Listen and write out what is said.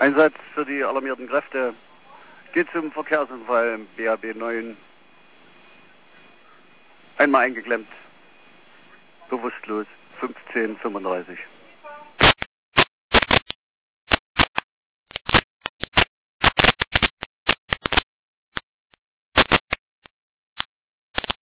Einsatz für die alarmierten Kräfte. Geht zum Verkehrsunfall im BAB 9. Einmal eingeklemmt. Bewusstlos. 15:35.